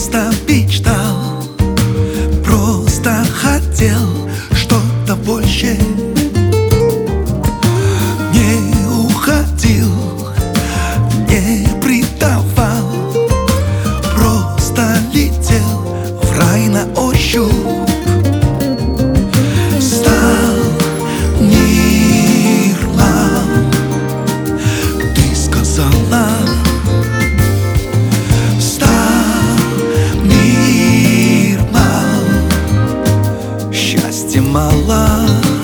просто мечтал, просто хотел что-то больше. Не уходил, не предавал, просто летел в рай на ощупь. Стал мир мал, ты сказала. Мало,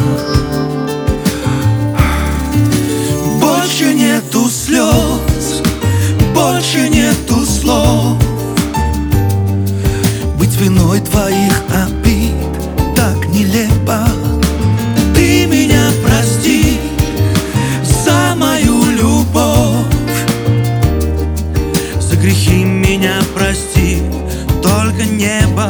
больше нету слез, больше нету слов. Быть виной твоих обид так нелепо. Ты меня прости за мою любовь, за грехи меня прости, только небо.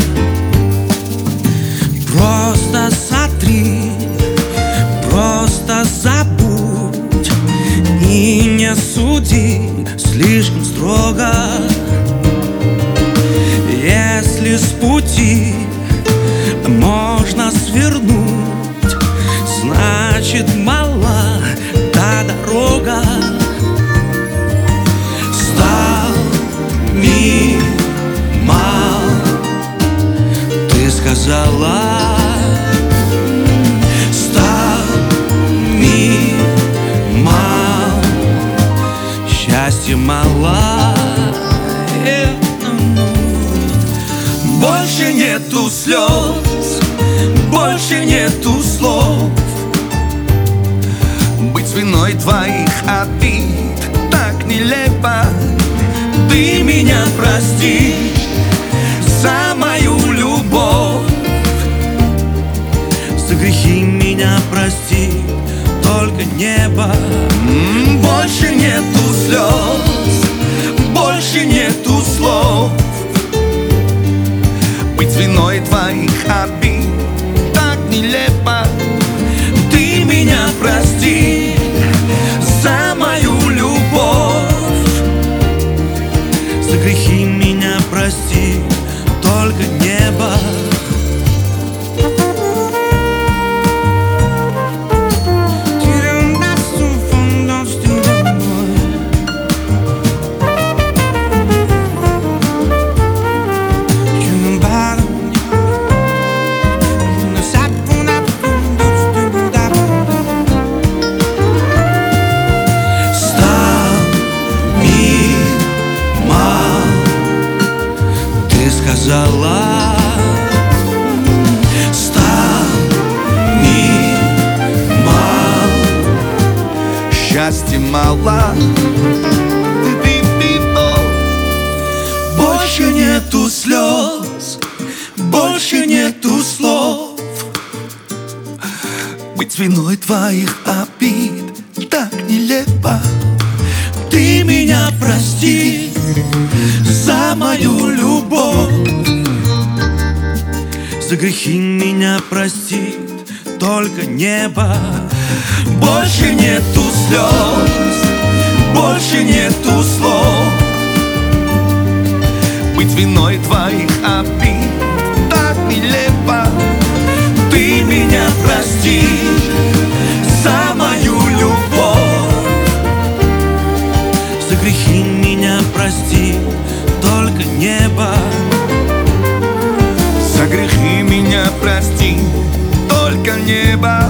Просто сотри, просто забудь и не суди слишком строго. Если с пути можно свернуть, значит мала та дорога. Стал мир мал, ты сказала. Счастья мало, больше нету слез, больше нету слов. Быть виной твоих обид так нелепо. Ты меня прости за мою любовь, за грехи меня прости, только небо. Больше нету слез, больше нету слов. Быть виной твоих обид так нелепо. Ты меня прости за мою любовь, за грехи меня прости, только небо. Сказала, стал мир мал, счастья мало. Больше нету слез, больше нету слов. Быть виной твоих обид так нелепо. Ты меня прости за мою любовь, за грехи меня простит только небо. Больше нету слез, больше нету слов. Быть виной твоих обид так нелепо. Ты меня прости за мою любовь, за грехи меня прости, только небо. За грехи меня прости, только небо.